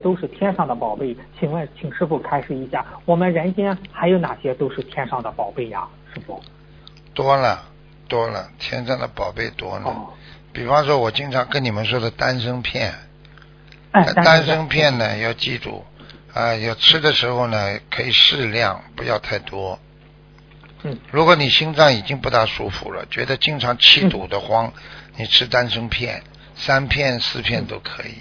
都是天上的宝贝，请问请师傅开示一下，我们人间还有哪些都是天上的宝贝呀？师傅？ 多了，天上的宝贝多了。比方说我经常跟你们说的丹参片，丹参片呢要记住要吃的时候呢可以适量，不要太多。如果你心脏已经不大舒服了，觉得经常气堵得慌，你吃丹参片3片4片都可以。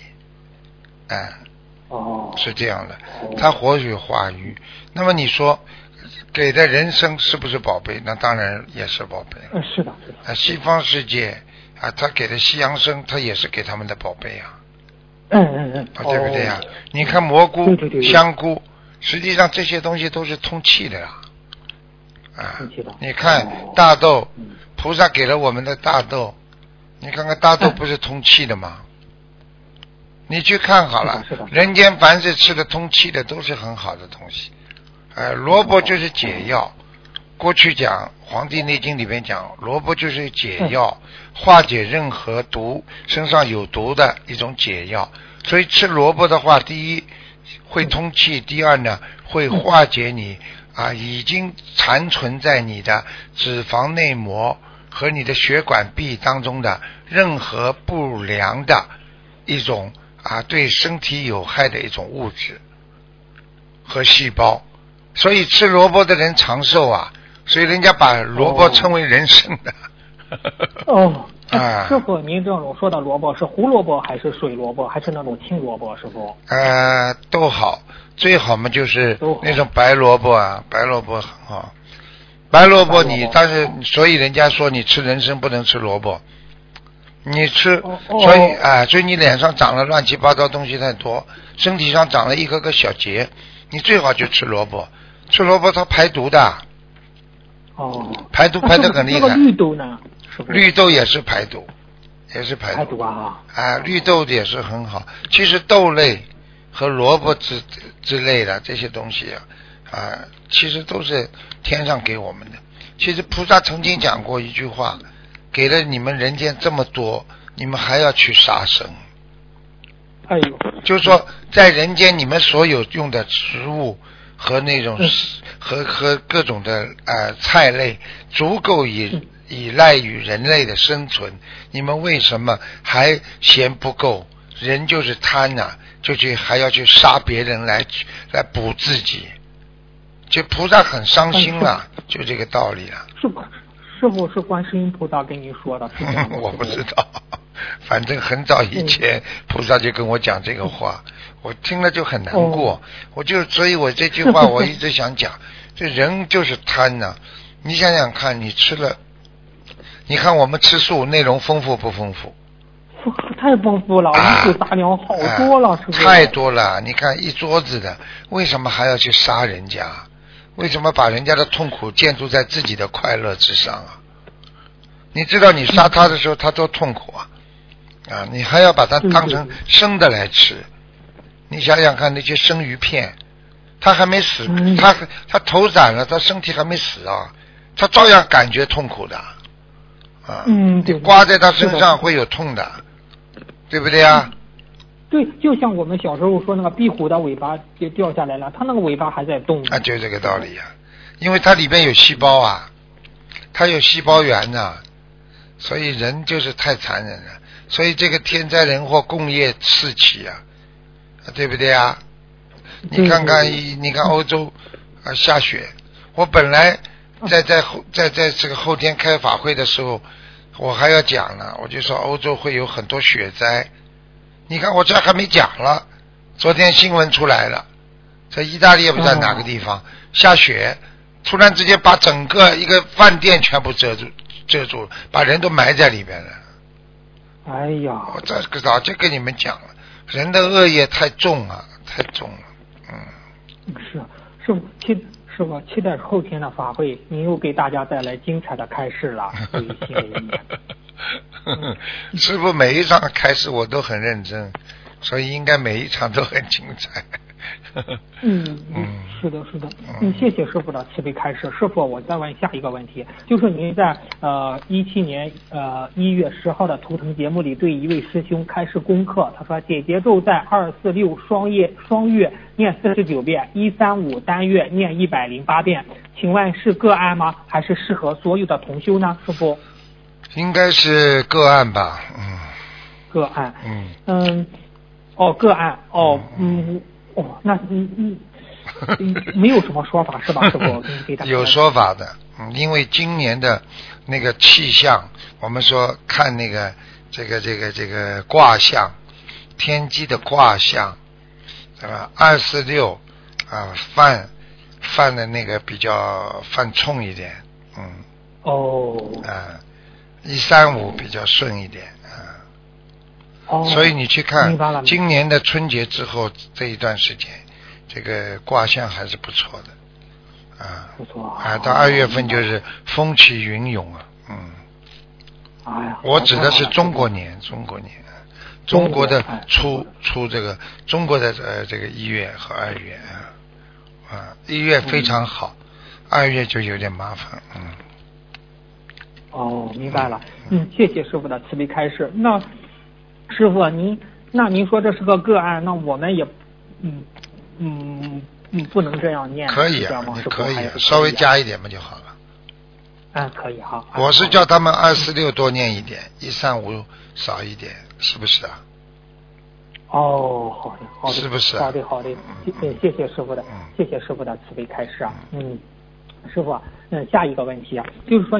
是这样的，它活血化瘀。那么你说给的人参是不是宝贝？那当然也是宝贝。 是的。 西方世界他给的西洋参，他也是给他们的宝贝啊。对不对呀？你看蘑菇、香菇，实际上这些东西都是通气的呀。你看大豆，菩萨给了我们的大豆，你看看大豆不是通气的吗？你去看好了，人间凡是吃的通气的都是很好的东西。萝卜就是解药，过去讲《黄帝内经》里面讲，萝卜就是解药，化解任何毒，身上有毒的一种解药。所以吃萝卜的话，第一会通气，第二呢会化解你已经残存在你的脂肪内膜和你的血管壁当中的任何不良的一种对身体有害的一种物质和细胞。所以吃萝卜的人长寿所以人家把萝卜称为人参的。 师傅，您这种说的萝卜是胡萝卜还是水萝卜还是那种青萝卜？师傅？ 都好，最好嘛就是那种白萝卜白萝卜很好。白萝卜但是所以人家说你吃人参不能吃萝卜，你吃所以你脸上长了乱七八糟东西太多，身体上长了一个个小结，你最好就吃萝卜。吃萝卜它排毒的。排毒排得很厉害。 那个绿豆呢？ 绿豆也是排毒，绿豆也是很好。其实豆类和萝卜之类的这些东西其实都是天上给我们的。其实菩萨曾经讲过一句话，给了你们人间这么多，你们还要去杀生。就是说在人间你们所有用的食物和那种和各种的菜类足够依赖于人类的生存，你们为什么还嫌不够？人就是贪就还要去杀别人来补自己，就菩萨很伤心了，就这个道理了。 师傅是观世音菩萨跟你说的？ 我不知道，反正很早以前菩萨就跟我讲这个话，我听了就很难过。所以我这句话我一直想讲，这人就是贪你想想看，你吃了，你看我们吃素内容丰富不丰富？ 太丰富了，五谷杂粮好多了，是不是？ 太多了，你看一桌子的，为什么还要去杀人家？为什么把人家的痛苦建筑在自己的快乐之上你知道你杀他的时候他多痛苦你还要把它当成生的来吃。你想想看，那些生鱼片，他还没死，他头斩了，他身体还没死他照样感觉痛苦的你刮在他身上会有痛的，对不对对，就像我们小时候说那个壁虎的尾巴就掉下来了，它那个尾巴还在动就这个道理因为它里面有细胞它有细胞源所以人就是太残忍了。所以这个天灾人祸工业四起对不对你看看你看欧洲下雪，我本来在这个后天开法会的时候我还要讲呢，我就说欧洲会有很多雪灾。你看我这还没讲了，昨天新闻出来了，在意大利也不知道哪个地方下雪，突然之间把整个一个饭店全部遮住，把人都埋在里边了。我这个早就跟你们讲了，人的恶业太重了。 是吧？期待后天的法会，您又给大家带来精彩的开示了。 师父每一场开示我都很认真，所以应该每一场都很精彩。 是的，是的，谢谢师傅的慈悲开示。师傅，我再问下一个问题，就是您在17年1月10号的图腾节目里对一位师兄开示功课，他说解结咒在246双月念49遍，135单月念108遍，请问是个案吗？还是适合所有的同修呢？师傅？ 应该是个案吧， 个案，个案，那没有什么说法是吧？师傅， 有说法的，因为今年的那个气象，我们说看那个这个卦象，天机的卦象，对吧？246犯的那个比较犯冲一点，135比较顺一点所以你去看今年的春节之后这一段时间，这个卦象还是不错的不错到2月份就是风起云涌我指的是中国年，中国的出这个中国的这个1月和2月1月非常好，2月就有点麻烦明白了，谢谢师傅的慈悲开示。那师傅您说这是个案，那我们也不能这样念， 可以你可以稍微加一点嘛就好了。 可以哈。 我是叫他们246多念一点，135少一点，是不是啊？ 好的， 是不是？ 好的，谢谢师傅的，谢谢师傅的慈悲开示师傅，下一个问题就是说。